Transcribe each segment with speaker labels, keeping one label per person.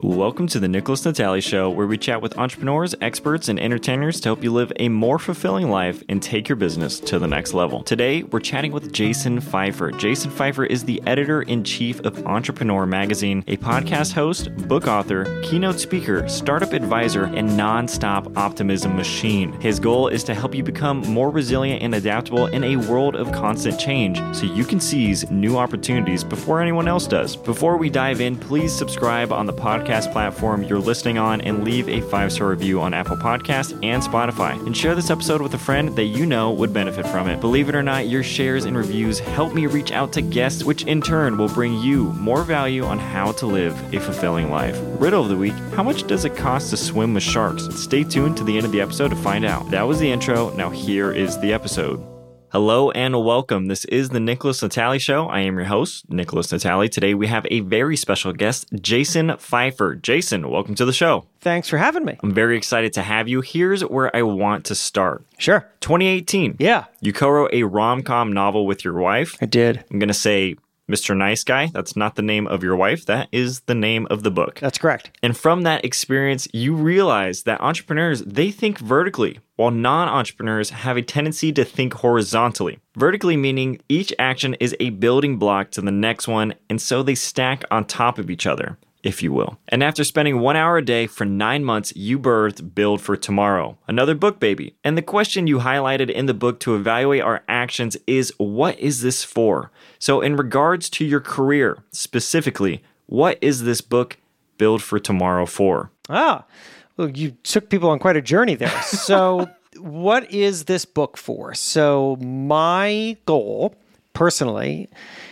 Speaker 1: Welcome to the Nicholas Natali Show, where we chat with entrepreneurs, experts, and entertainers to help you live a more fulfilling life and take your business to the next level. Today, we're chatting with Jason Feifer. Jason Feifer is the editor-in-chief of Entrepreneur Magazine, a podcast host, book author, keynote speaker, startup advisor, and non-stop optimism machine. His goal is to help you become more resilient and adaptable in a world of constant change so you can seize new opportunities before anyone else does. Before we dive in, please subscribe on the podcast platform you're listening on and leave a 5-star review on Apple Podcasts and Spotify. And share this episode with a friend that you know would benefit from it. Believe it or not, your shares and reviews help me reach out to guests, which in turn will bring you more value on how to live a fulfilling life. Riddle of the week: how much does it cost to swim with sharks? Stay tuned to the end of the episode to find out. That was the intro. Now here is the episode. Hello and welcome. This is the Nicholas Natali Show. I am your host, Nicholas Natali. Today we have a very special guest, Jason Feifer. Jason, welcome to the show.
Speaker 2: Thanks for having me.
Speaker 1: I'm very excited to have you. Here's where I want to start.
Speaker 2: Sure.
Speaker 1: 2018.
Speaker 2: Yeah.
Speaker 1: You co-wrote a rom-com novel with your wife.
Speaker 2: I did.
Speaker 1: I'm going to say Mr. Nice Guy. That's not the name of your wife. That is the name of the book.
Speaker 2: That's correct.
Speaker 1: And from that experience, you realize that entrepreneurs, they think vertically, while non-entrepreneurs have a tendency to think horizontally. Vertically meaning each action is a building block to the next one, and so they stack on top of each other, if you will. And after spending 1 hour a day for 9 months, you birthed Build for Tomorrow, another book baby. And the question you highlighted in the book to evaluate our actions is, what is this for? So in regards to your career, specifically, what is this book, Build for Tomorrow, for?
Speaker 2: Well, you took people on quite a journey there. So what is this book for? So my goal, personally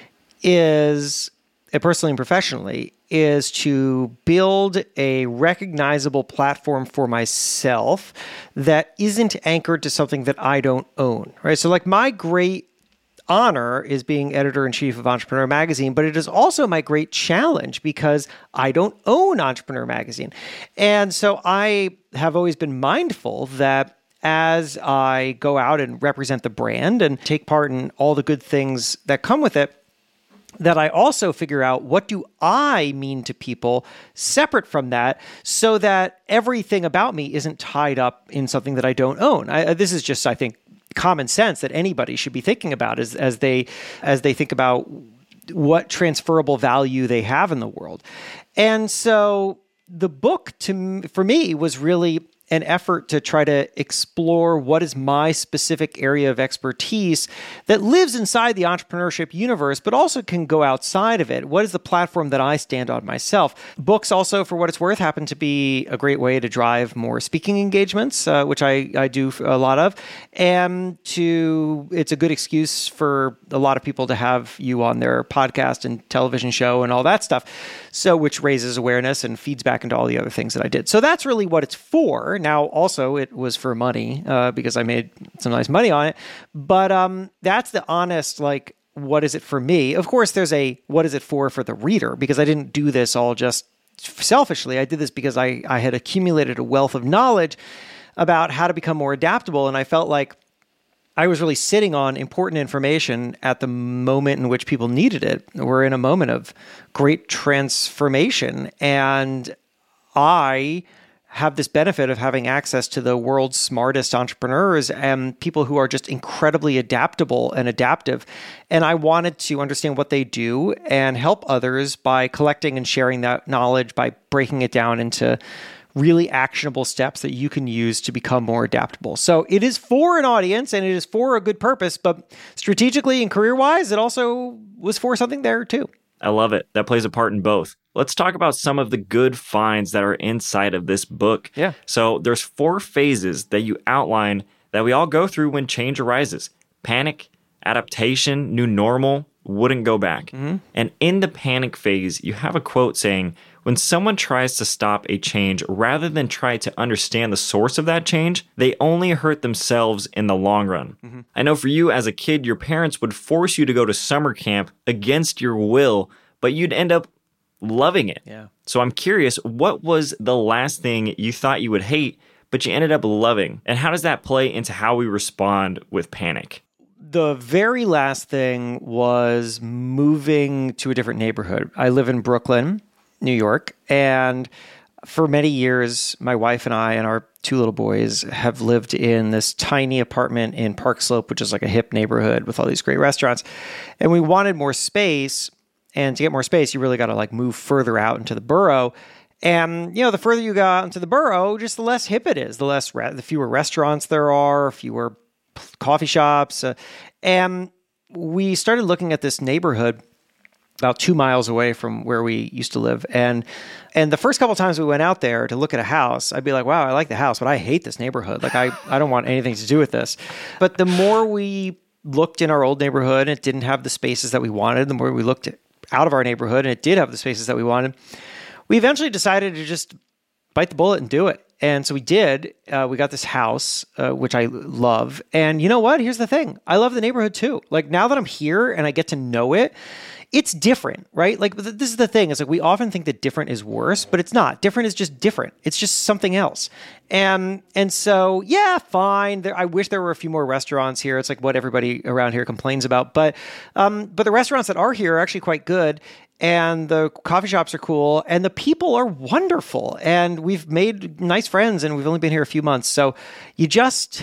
Speaker 2: and professionally, is to build a recognizable platform for myself that isn't anchored to something that I don't own, right? So like my great honor is being editor-in-chief of Entrepreneur Magazine, but it is also my great challenge because I don't own Entrepreneur Magazine. And so I have always been mindful that as I go out and represent the brand and take part in all the good things that come with it, that I also figure out what do I mean to people separate from that so that everything about me isn't tied up in something that I don't own. This is just, I think, common sense that anybody should be thinking about as they think about what transferable value they have in the world. And so the book for me was really an effort to try to explore what is my specific area of expertise that lives inside the entrepreneurship universe, but also can go outside of it. What is the platform that I stand on myself? Books also, for what it's worth, happen to be a great way to drive more speaking engagements, which I do a lot of, and it's a good excuse for a lot of people to have you on their podcast and television show and all that stuff, so which raises awareness and feeds back into all the other things that I did. So that's really what it's for. Now, also, it was for money because I made some nice money on it. But that's the honest, what is it for me? Of course, there's a what is it for the reader, because I didn't do this all just selfishly. I did this because I had accumulated a wealth of knowledge about how to become more adaptable. And I felt like I was really sitting on important information at the moment in which people needed it. We're in a moment of great transformation. And I have this benefit of having access to the world's smartest entrepreneurs and people who are just incredibly adaptable and adaptive. And I wanted to understand what they do and help others by collecting and sharing that knowledge, by breaking it down into really actionable steps that you can use to become more adaptable. So it is for an audience and it is for a good purpose, but strategically and career-wise, it also was for something there too.
Speaker 1: I love it. That plays a part in both. Let's talk about some of the good finds that are inside of this book.
Speaker 2: Yeah.
Speaker 1: So there's 4 phases that you outline that we all go through when change arises: panic, adaptation, new normal, wouldn't go back. Mm-hmm. And in the panic phase, you have a quote saying, when someone tries to stop a change rather than try to understand the source of that change, they only hurt themselves in the long run. Mm-hmm. I know for you as a kid, your parents would force you to go to summer camp against your will, but you'd end up loving it.
Speaker 2: Yeah.
Speaker 1: So I'm curious, what was the last thing you thought you would hate, but you ended up loving? And how does that play into how we respond with panic?
Speaker 2: The very last thing was moving to a different neighborhood. I live in Brooklyn, New York. And for many years, my wife and I and our 2 little boys have lived in this tiny apartment in Park Slope, which is like a hip neighborhood with all these great restaurants. And we wanted more space. And to get more space, you really got to like move further out into the borough. And, the further you got into the borough, just the less hip it is, the fewer restaurants there are, fewer coffee shops. And we started looking at this neighborhood about 2 miles away from where we used to live. And the first couple of times we went out there to look at a house, I'd be like, wow, I like the house, but I hate this neighborhood. Like, I don't want anything to do with this. But the more we looked in our old neighborhood and it didn't have the spaces that we wanted, the more we looked out of our neighborhood and it did have the spaces that we wanted, we eventually decided to just bite the bullet and do it. And so we did. We got this house, which I love. And you know what? Here's the thing. I love the neighborhood too. Like, now that I'm here and I get to know it, it's different, right? Like, this is the thing. It's like we often think that different is worse, but it's not. Different is just different. It's just something else. And so, yeah, fine. I wish there were a few more restaurants here. It's like what everybody around here complains about. But the restaurants that are here are actually quite good. And the coffee shops are cool. And the people are wonderful. And we've made nice friends. And we've only been here a few months. So you just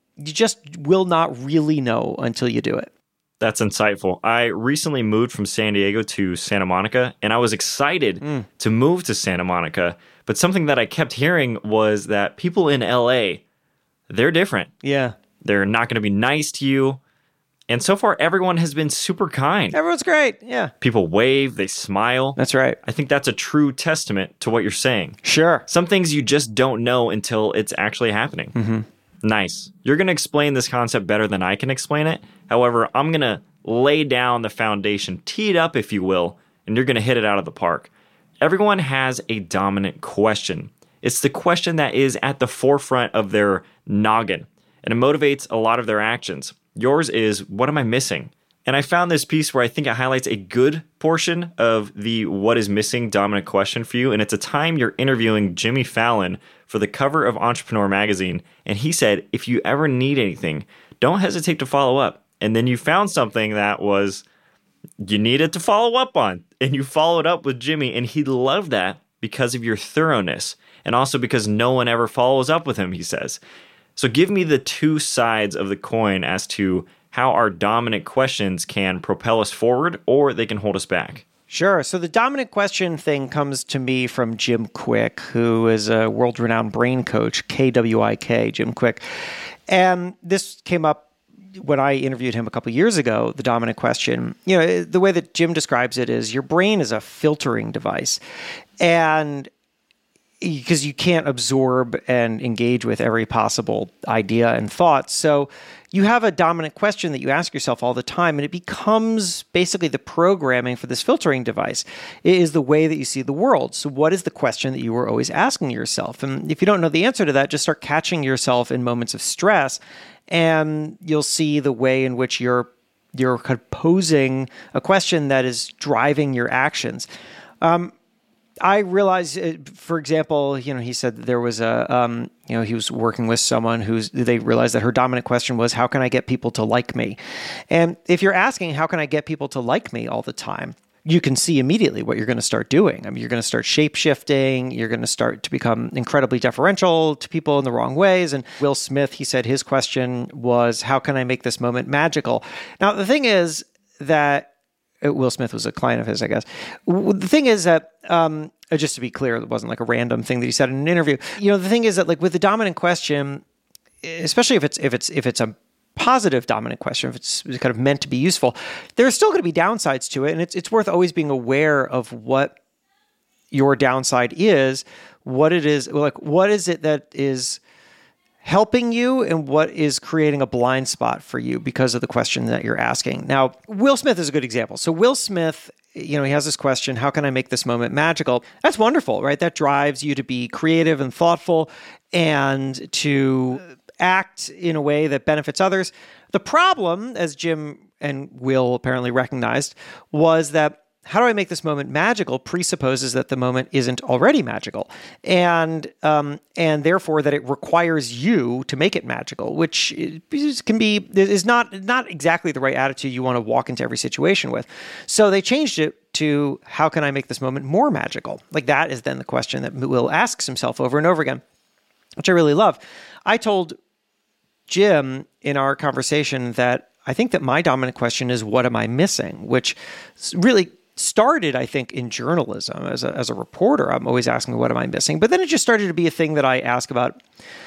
Speaker 2: will not really know until you do it.
Speaker 1: That's insightful. I recently moved from San Diego to Santa Monica, and I was excited to move to Santa Monica. But something that I kept hearing was that people in LA, they're different.
Speaker 2: Yeah.
Speaker 1: They're not going to be nice to you. And so far, everyone has been super kind.
Speaker 2: Everyone's great. Yeah.
Speaker 1: People wave, they smile.
Speaker 2: That's right.
Speaker 1: I think that's a true testament to what you're saying.
Speaker 2: Sure.
Speaker 1: Some things you just don't know until it's actually happening.
Speaker 2: Mm-hmm.
Speaker 1: Nice. You're going to explain this concept better than I can explain it. However, I'm going to lay down the foundation, tee it up, if you will, and you're going to hit it out of the park. Everyone has a dominant question. It's the question that is at the forefront of their noggin, and it motivates a lot of their actions. Yours is, what am I missing? And I found this piece where I think it highlights a good portion of the what is missing dominant question for you. And it's a time you're interviewing Jimmy Fallon for the cover of Entrepreneur magazine. And he said, if you ever need anything, don't hesitate to follow up. And then you found something that was you needed to follow up on. And you followed up with Jimmy. And he loved that because of your thoroughness. And also because no one ever follows up with him, he says. So give me the two sides of the coin as to how our dominant questions can propel us forward or they can hold us back.
Speaker 2: Sure. So the dominant question thing comes to me from Jim Kwik, who is a world-renowned brain coach, KWIK, Jim Kwik. And this came up when I interviewed him a couple of years ago, the dominant question. You know, the way that Jim describes it is your brain is a filtering device. And because you can't absorb and engage with every possible idea and thought. So you have a dominant question that you ask yourself all the time, and it becomes basically the programming for this filtering device. It is the way that you see the world. So what is the question that you were always asking yourself? And if you don't know the answer to that, just start catching yourself in moments of stress, and you'll see the way in which you're kind of posing a question that is driving your actions. I realized, for example, he said that there was he was working with someone they realized that her dominant question was, how can I get people to like me? And if you're asking, how can I get people to like me all the time? You can see immediately what you're going to start doing. I mean, you're going to start shape-shifting. You're going to start to become incredibly deferential to people in the wrong ways. And Will Smith, he said his question was, how can I make this moment magical? Now, the thing is that Will Smith was a client of his, I guess. The thing is that, just to be clear, it wasn't like a random thing that he said in an interview. The thing is that, like, with the dominant question, especially if it's a positive dominant question, if it's kind of meant to be useful, there are still going to be downsides to it, and it's worth always being aware of what your downside is, what it is, like what is it that is helping you and what is creating a blind spot for you because of the question that you're asking. Now, Will Smith is a good example. So Will Smith, he has this question, how can I make this moment magical? That's wonderful, right? That drives you to be creative and thoughtful and to act in a way that benefits others. The problem, as Jim and Will apparently recognized, was that how do I make this moment magical presupposes that the moment isn't already magical, and therefore that it requires you to make it magical, which is not exactly the right attitude you want to walk into every situation with. So they changed it to, how can I make this moment more magical? Like, that is then the question that Will asks himself over and over again, which I really love. I told Jim in our conversation that I think that my dominant question is, what am I missing? Which really started, I think, in journalism. As a reporter, I'm always asking, what am I missing? But then it just started to be a thing that I ask about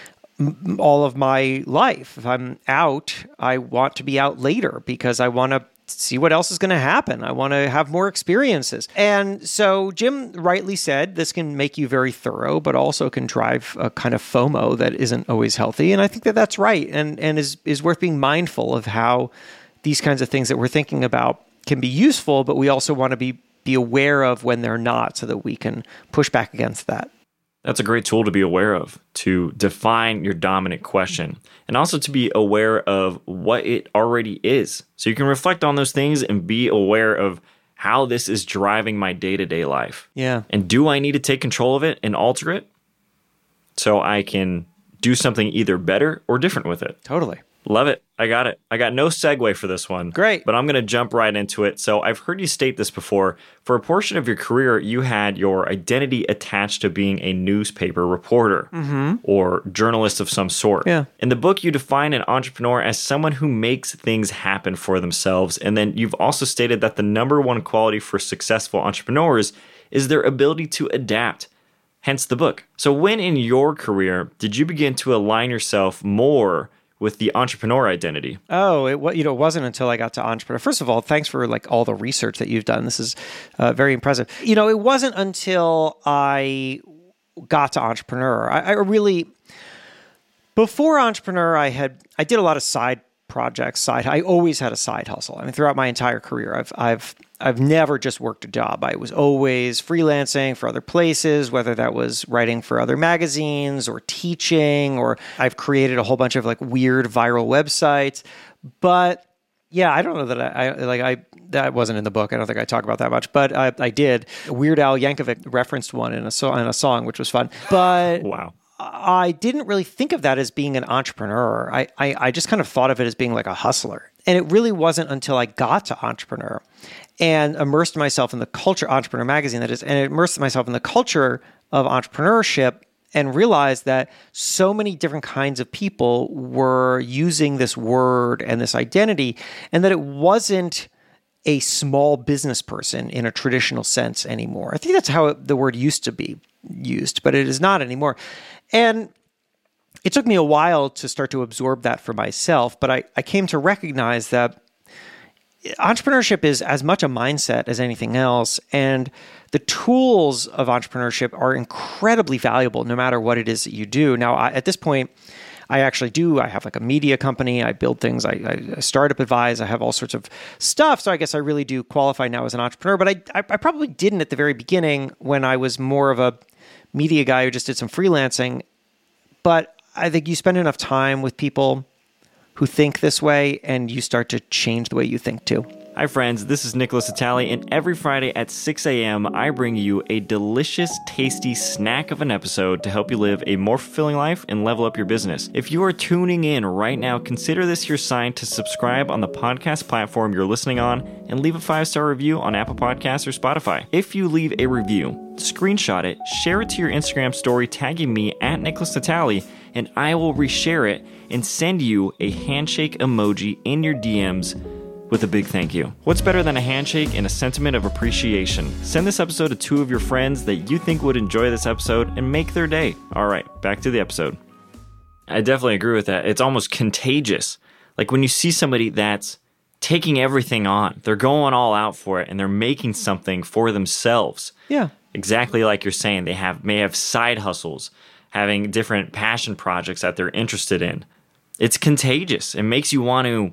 Speaker 2: all of my life. If I'm out, I want to be out later because I want to see what else is going to happen. I want to have more experiences. And so Jim rightly said, this can make you very thorough, but also can drive a kind of FOMO that isn't always healthy. And I think that that's right, and is worth being mindful of how these kinds of things that we're thinking about can be useful, but we also want to be aware of when they're not, so that we can push back against that.
Speaker 1: That's a great tool to be aware of, to define your dominant question, and also to be aware of what it already is. So you can reflect on those things and be aware of how this is driving my day-to-day life.
Speaker 2: Yeah.
Speaker 1: And do I need to take control of it and alter it so I can do something either better or different with it?
Speaker 2: Totally.
Speaker 1: Love it. I got it. I got no segue for this one.
Speaker 2: Great.
Speaker 1: But I'm going to jump right into it. So I've heard you state this before. For a portion of your career, you had your identity attached to being a newspaper reporter or journalist of some sort.
Speaker 2: Yeah.
Speaker 1: In the book, you define an entrepreneur as someone who makes things happen for themselves. And then you've also stated that the number one quality for successful entrepreneurs is their ability to adapt. Hence the book. So when in your career did you begin to align yourself more with the entrepreneur identity?
Speaker 2: Oh, it wasn't until I got to entrepreneur. First of all, thanks for all the research that you've done. This is very impressive. It wasn't until I got to entrepreneur. I really, before entrepreneur, I did a lot of side projects. I always had a side hustle. I mean, throughout my entire career, I've never just worked a job. I was always freelancing for other places, whether that was writing for other magazines or teaching, or I've created a whole bunch of weird viral websites. But yeah, I don't know that that wasn't in the book. I don't think I talk about that much, but I did. Weird Al Yankovic referenced one in a song, which was fun. But
Speaker 1: wow.
Speaker 2: I didn't really think of that as being an entrepreneur. I just kind of thought of it as being like a hustler. And it really wasn't until I got to entrepreneur and immersed myself in the culture, Entrepreneur Magazine, that is, and immersed myself in the culture of entrepreneurship and realized that so many different kinds of people were using this word and this identity, and that it wasn't a small business person in a traditional sense anymore. I think that's how the word used to be used, but it is not anymore. And it took me a while to start to absorb that for myself, but I came to recognize that entrepreneurship is as much a mindset as anything else, and the tools of entrepreneurship are incredibly valuable no matter what it is that you do. Now, at this point, I have a media company, I build things, I startup advise, I have all sorts of stuff, so I guess I really do qualify now as an entrepreneur, but I probably didn't at the very beginning when I was more of a media guy who just did some freelancing. But I think you spend enough time with people who think this way, and you start to change the way you think too.
Speaker 1: Hi friends, this is Nicholas Itali, and every Friday at 6 a.m. I bring you a delicious, tasty snack of an episode to help you live a more fulfilling life and level up your business. If you are tuning in right now, consider this your sign to subscribe on the podcast platform you're listening on and leave a 5-star review on Apple Podcasts or Spotify. If you leave a review, screenshot it, share it to your Instagram story tagging me at Nicholas Itali, and I will reshare it and send you a handshake emoji in your DMs with a big thank you. What's better than a handshake and a sentiment of appreciation? Send this episode to 2 of your friends that you think would enjoy this episode and make their day. All right, back to the episode. I definitely agree with that. It's almost contagious. Like when you see somebody that's taking everything on, they're going all out for it, and they're making something for themselves.
Speaker 2: Yeah.
Speaker 1: Exactly like you're saying, they may have side hustles, having different passion projects that they're interested in. It's contagious. It makes you want to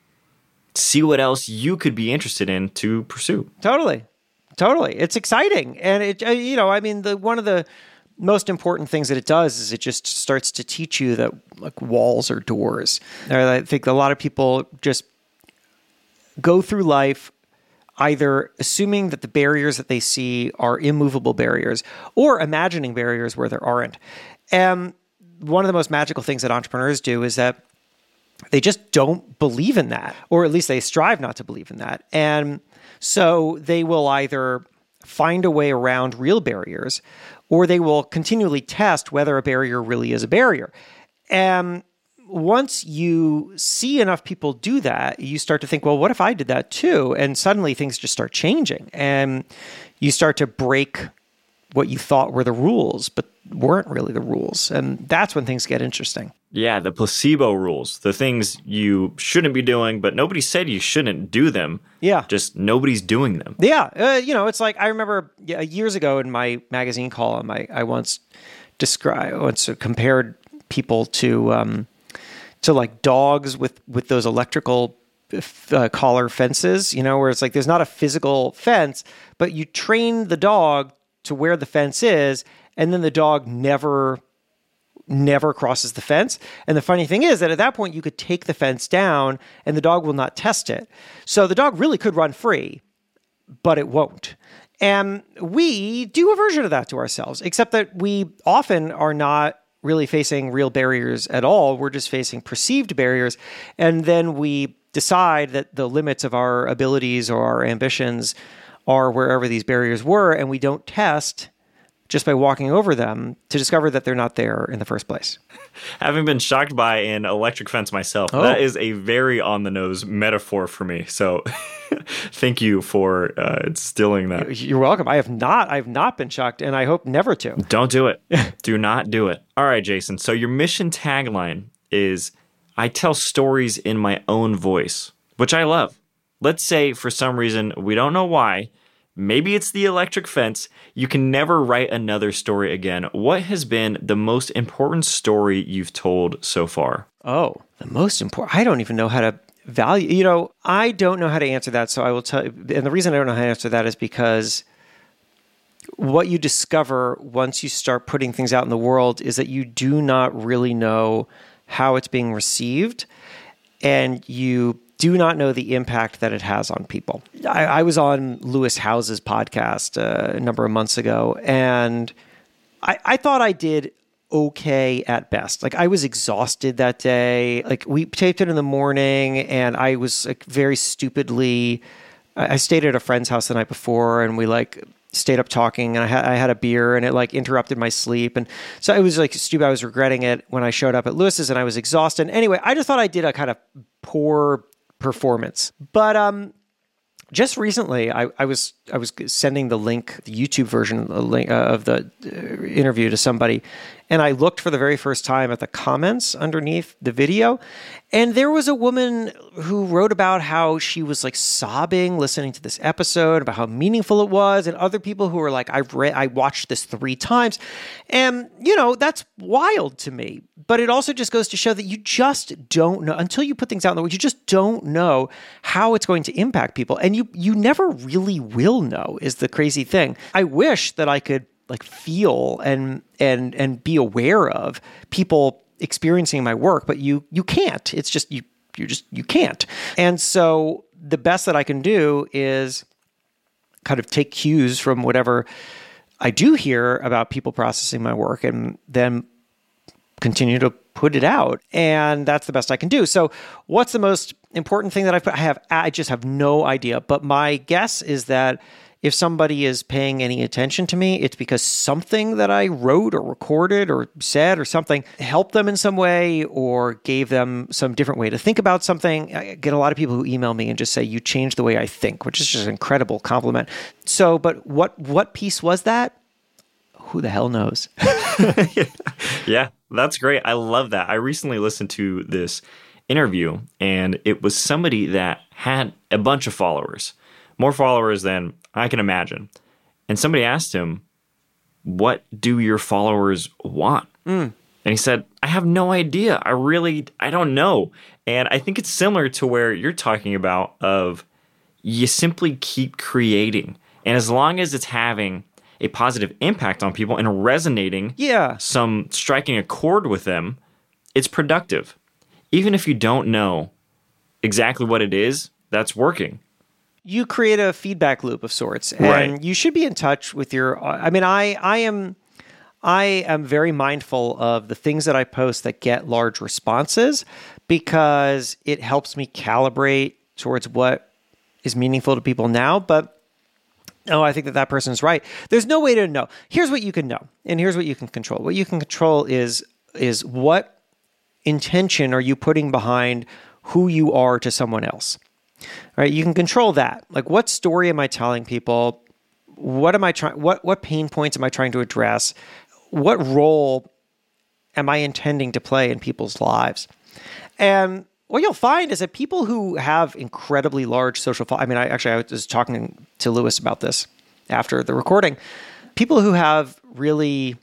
Speaker 1: see what else you could be interested in to pursue.
Speaker 2: Totally. It's exciting. And one of the most important things that it does is it just starts to teach you that walls are doors. I think a lot of people just go through life either assuming that the barriers that they see are immovable barriers or imagining barriers where there aren't. And one of the most magical things that entrepreneurs do is that they just don't believe in that, or at least they strive not to believe in that. And so they will either find a way around real barriers, or they will continually test whether a barrier really is a barrier. And once you see enough people do that, you start to think, well, what if I did that too? And suddenly things just start changing, and you start to break what you thought were the rules, but weren't really the rules. And that's when things get interesting.
Speaker 1: Yeah, the placebo rules, the things you shouldn't be doing, but nobody said you shouldn't do them.
Speaker 2: Yeah.
Speaker 1: Just nobody's doing them.
Speaker 2: Yeah. It's like, I remember years ago in my magazine column, I once compared people to like dogs with those electrical collar fences, where it's like there's not a physical fence, but you train the dog to where the fence is, and then the dog never crosses the fence. And the funny thing is that at that point, you could take the fence down and the dog will not test it. So the dog really could run free, but it won't. And we do a version of that to ourselves, except that we often are not really facing real barriers at all. We're just facing perceived barriers. And then we decide that the limits of our abilities or our ambitions are wherever these barriers were, and we don't test just by walking over them to discover that they're not there in the first place.
Speaker 1: Having been shocked by an electric fence myself, that is a very on-the-nose metaphor for me. So thank you for instilling that.
Speaker 2: You're welcome. I have not been shocked, and I hope never to.
Speaker 1: Don't do it. Do not do it. All right, Jason. So your mission tagline is, I tell stories in my own voice, which I love. Let's say for some reason, we don't know why, maybe it's the electric fence, you can never write another story again. What has been the most important story you've told so far?
Speaker 2: Oh, the most important. I don't even know how to value. I don't know how to answer that. So I will tell you. And the reason I don't know how to answer that is because what you discover once you start putting things out in the world is that you do not really know how it's being received. And you do not know the impact that it has on people. I was on Lewis Howes's podcast a number of months ago, and I thought I did okay at best. Like, I was exhausted that day. Like, we taped it in the morning, and I was like very stupidly. I stayed at a friend's house the night before, and we stayed up talking, and I had a beer, and it interrupted my sleep, and so it was stupid. I was regretting it when I showed up at Lewis's, and I was exhausted. Anyway, I just thought I did a kind of poor performance. But just recently, I was sending the link, the YouTube version of the interview to somebody, and I looked for the very first time at the comments underneath the video, and there was a woman who wrote about how she was sobbing listening to this episode, about how meaningful it was, and other people who were like, I watched this 3 times, and that's wild to me. But it also just goes to show that you just don't know until you put things out in the world. You just don't know how it's going to impact people, and you never really will know. Is the crazy thing. I wish that I could feel and be aware of people experiencing my work, but you can't. It's just you can't. And so the best that I can do is kind of take cues from whatever I do hear about people processing my work, and then continue to put it out. And that's the best I can do. So what's the most important thing that I've put? I just have no idea. But my guess is that if somebody is paying any attention to me, it's because something that I wrote or recorded or said or something helped them in some way or gave them some different way to think about something. I get a lot of people who email me and just say, you changed the way I think, which is just an incredible compliment. So, but what piece was that? Who the hell knows?
Speaker 1: Yeah, that's great. I love that. I recently listened to this interview, and it was somebody that had a bunch of followers, more followers than I can imagine. And somebody asked him, what do your followers want? And he said, I have no idea. I don't know. And I think it's similar to where you're talking about of you simply keep creating. And as long as it's having a positive impact on people and resonating, striking a chord with them, it's productive. Even if you don't know exactly what it is that's working.
Speaker 2: you create a feedback loop of sorts, and
Speaker 1: Right.
Speaker 2: you should be in touch with your. I mean, I am very mindful of the things that I post that get large responses because it helps me calibrate towards what is meaningful to people now. But oh, I think that person is right. There's no way to know. Here's what you can know, and here's what you can control. What you can control is what intention are you putting behind who you are to someone else. All right, you can control that. Like, what story am I telling people? What am I trying? What pain points am I trying to address? What role am I intending to play in people's lives? And what you'll find is that people who have incredibly large social I was talking to Lewis about this after the recording. People who have really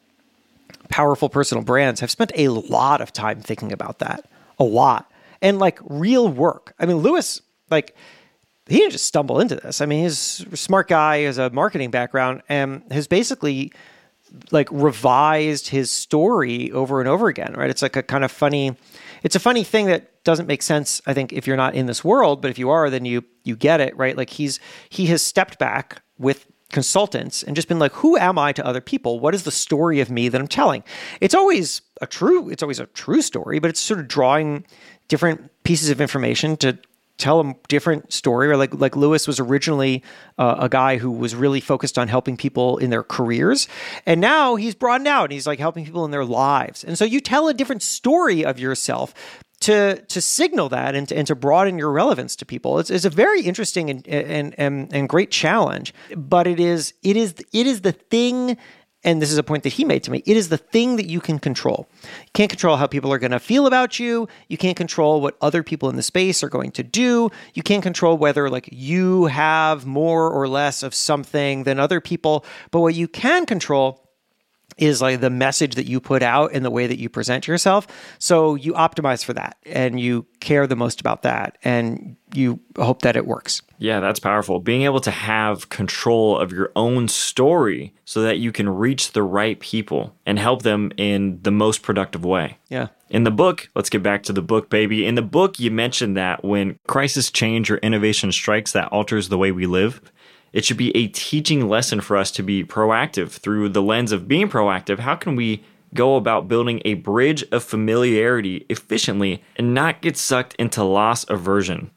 Speaker 2: powerful personal brands have spent a lot of time thinking about that. A lot. And like real work. I mean, Lewis, like, he didn't just stumble into this. I mean, he's a smart guy, has a marketing background, and has basically like revised his story over and over again, right? It's like a kind of funny, it's a funny thing that doesn't make sense, I think, if you're not in this world, but if you are, then you get it, right? Like he has stepped back with consultants and just been like, who am I to other people? What is the story of me that I'm telling? It's always a true story, but it's sort of drawing different pieces of information to tell a different story. Or like Lewis was originally a guy who was really focused on helping people in their careers. And now he's broadened out and he's like helping people in their lives. And so you tell a different story of yourself to signal that and to broaden your relevance to people. It's a very interesting and great challenge, but it is the thing. And this is a point that he made to me. It is the thing that you can control. You can't control how people are going to feel about you. You can't control what other people in the space are going to do. You can't control whether like you have more or less of something than other people. But what you can control is like the message that you put out and the way that you present yourself. So you optimize for that and you care the most about that and you hope that it works.
Speaker 1: Yeah, that's powerful. Being able to have control of your own story so that you can reach the right people and help them in the most productive way.
Speaker 2: Yeah.
Speaker 1: In the book, let's get back to the book, baby. In the book, you mentioned that when crisis, change, or innovation strikes that alters the way we live, it should be a teaching lesson for us to be proactive. Through the lens of being proactive, how can we go about building a bridge of familiarity efficiently and not get sucked into loss aversion?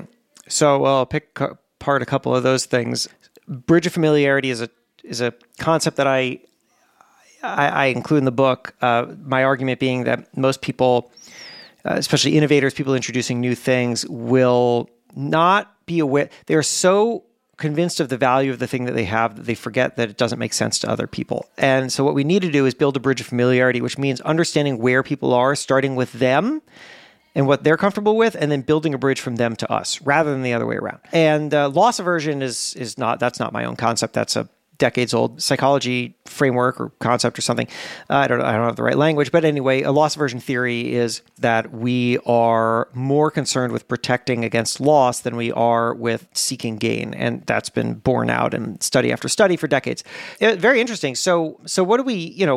Speaker 2: So I'll pick apart a couple of those things. Bridge of familiarity is a concept that I include in the book. My argument being that most people, especially innovators, people introducing new things, will not be aware. They are so convinced of the value of the thing that they have that they forget that it doesn't make sense to other people. And so what we need to do is build a bridge of familiarity, which means understanding where people are, starting with them and what they're comfortable with, and then building a bridge from them to us rather than the other way around. And loss aversion is not my own concept. That's a decades-old psychology framework or concept or something. I don't have the right language, but anyway, a loss aversion theory is that we are more concerned with protecting against loss than we are with seeking gain, and that's been borne out in study after study for decades. Very interesting. So what do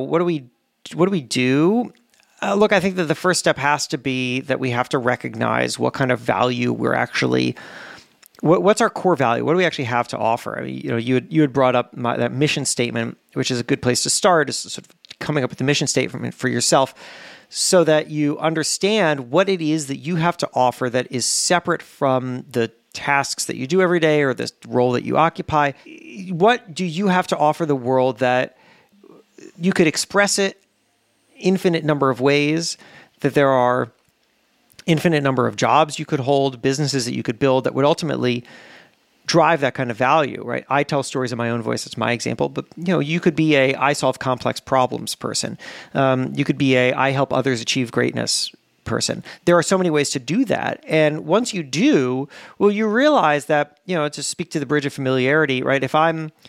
Speaker 2: we do? Look, I think that the first step has to be that we have to recognize what kind of value we're actually. What's our core value? What do we actually have to offer? I mean, you had brought up that mission statement, which is a good place to start, is sort of coming up with the mission statement for yourself so that you understand what it is that you have to offer that is separate from the tasks that you do every day or the role that you occupy. What do you have to offer the world that you could express it infinite number of ways, that there are infinite number of jobs you could hold, businesses that you could build that would ultimately drive that kind of value, right? I tell stories in my own voice. That's my example. But, you could be I solve complex problems person. You could be I help others achieve greatness person. There are so many ways to do that. And once you do, well, you realize that, to speak to the bridge of familiarity, right? If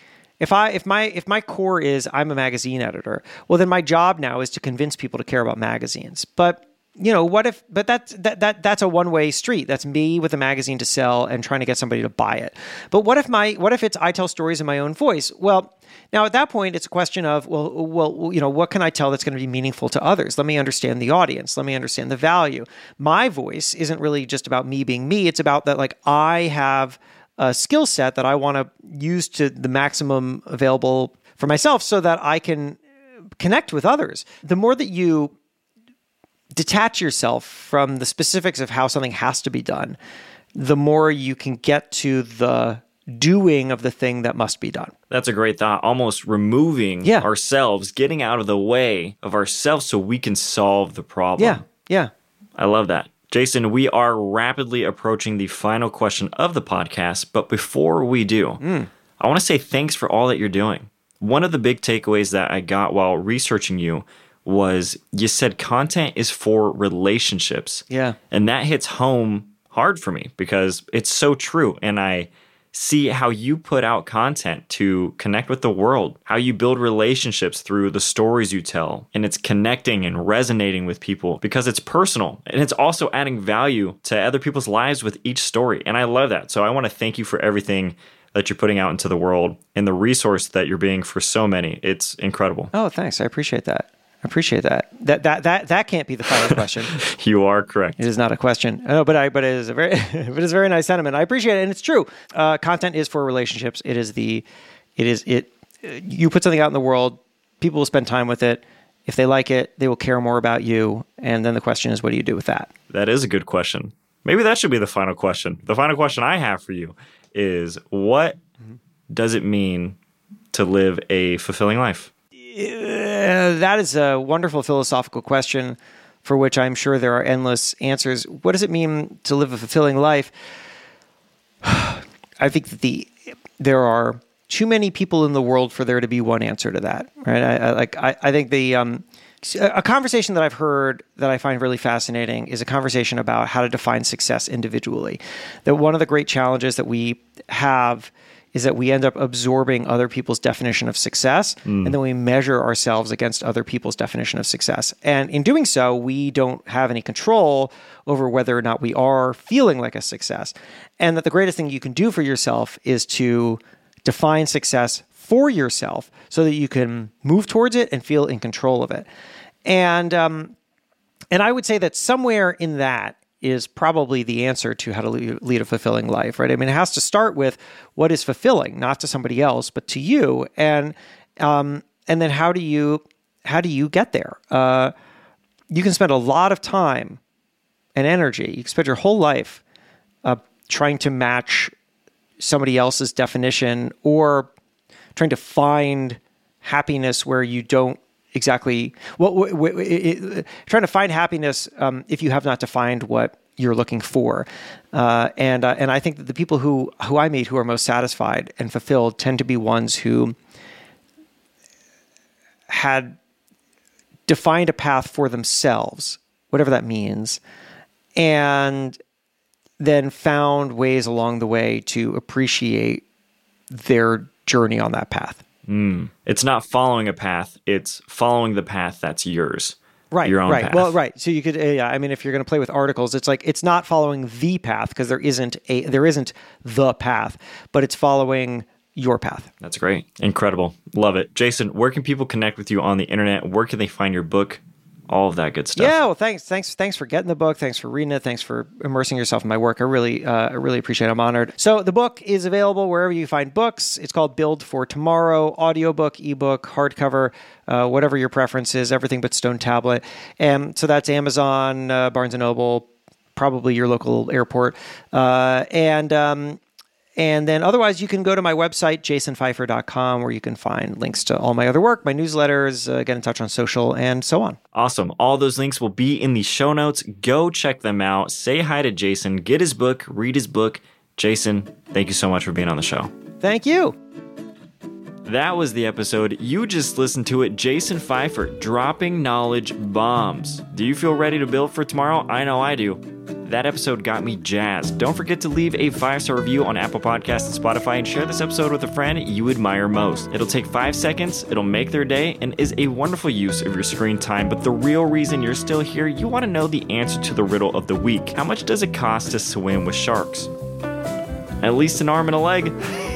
Speaker 2: my core is I'm a magazine editor, well, then my job now is to convince people to care about magazines. But but that's a one-way street. That's me with a magazine to sell and trying to get somebody to buy it. But what if it's I tell stories in my own voice? Well, now at that point, it's a question of, what can I tell that's going to be meaningful to others? Let me understand the audience. Let me understand the value. My voice isn't really just about me being me. It's about that, like, I have skill set that I want to use to the maximum available for myself so that I can connect with others. The more that you detach yourself from the specifics of how something has to be done, the more you can get to the doing of the thing that must be done.
Speaker 1: That's a great thought. Almost removing ourselves, getting out of the way of ourselves so we can solve the problem.
Speaker 2: Yeah.
Speaker 1: I love that. Jason, we are rapidly approaching the final question of the podcast, but before we do, I want to say thanks for all that you're doing. One of the big takeaways that I got while researching you was you said content is for relationships.
Speaker 2: Yeah.
Speaker 1: And that hits home hard for me because it's so true. And I see how you put out content to connect with the world, how you build relationships through the stories you tell, and it's connecting and resonating with people because it's personal and it's also adding value to other people's lives with each story. And I love that. So I want to thank you for everything that you're putting out into the world and the resource that you're being for so many. It's incredible.
Speaker 2: Oh, thanks. I appreciate that. That can't be the final question.
Speaker 1: You are correct.
Speaker 2: It is not a question. No, but it is a very nice sentiment. I appreciate it, and it's true. Content is for relationships. You put something out in the world, people will spend time with it. If they like it, they will care more about you. And then the question is, what do you do with that?
Speaker 1: That is a good question. Maybe that should be the final question. The final question I have for you is, what does it mean to live a fulfilling life?
Speaker 2: That is a wonderful philosophical question for which I'm sure there are endless answers. What does it mean to live a fulfilling life? I think that there are too many people in the world for there to be one answer to that, right? I think a conversation that I've heard that I find really fascinating is a conversation about how to define success individually. That one of the great challenges that we have is that we end up absorbing other people's definition of success, and then we measure ourselves against other people's definition of success. And in doing so, we don't have any control over whether or not we are feeling like a success. And that the greatest thing you can do for yourself is to define success for yourself so that you can move towards it and feel in control of it. And I would say that somewhere in that is probably the answer to how to lead a fulfilling life, right? I mean, it has to start with what is fulfilling, not to somebody else, but to you. And then how do you get there? You can spend a lot of time and energy. You can spend your whole life trying to match somebody else's definition or trying to find happiness where you don't exactly trying to find happiness if you have not defined what you're looking for, and I think that the people who I meet who are most satisfied and fulfilled tend to be ones who had defined a path for themselves, whatever that means, and then found ways along the way to appreciate their journey on that path.
Speaker 1: It's not following a path, it's following the path that's yours.
Speaker 2: Right,
Speaker 1: your own
Speaker 2: right.
Speaker 1: path.
Speaker 2: Well, right. So you could, I mean, if you're going to play with articles, it's like, it's not following the path because there isn't the path, but it's following your path.
Speaker 1: That's great. Incredible. Love it. Jason, where can people connect with you on the internet? Where can they find your book? All of that good stuff.
Speaker 2: Yeah, well, thanks for getting the book. Thanks for reading it. Thanks for immersing yourself in my work. I really appreciate it. I'm honored. So the book is available wherever you find books. It's called Build for Tomorrow, audiobook, ebook, hardcover, whatever your preference is, everything but stone tablet. And so that's Amazon, Barnes & Noble, probably your local airport. And then otherwise, you can go to my website, jasonfeifer.com, where you can find links to all my other work, my newsletters, get in touch on social, and so on.
Speaker 1: Awesome. All those links will be in the show notes. Go check them out. Say hi to Jason. Get his book. Read his book. Jason, thank you so much for being on the show.
Speaker 2: Thank you.
Speaker 1: That was the episode. You just listened to it. Jason Feifer, dropping knowledge bombs. Do you feel ready to build for tomorrow? I know I do. That episode got me jazzed. Don't forget to leave a 5-star review on Apple Podcasts and Spotify and share this episode with a friend you admire most. It'll take 5 seconds, it'll make their day, and is a wonderful use of your screen time. But the real reason you're still here, you want to know the answer to the riddle of the week. How much does it cost to swim with sharks? At least an arm and a leg.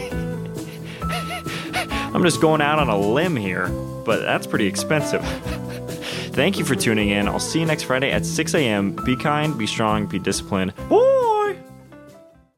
Speaker 1: I'm just going out on a limb here, but that's pretty expensive. Thank you for tuning in. I'll see you next Friday at 6 a.m. Be kind, be strong, be disciplined. Woo!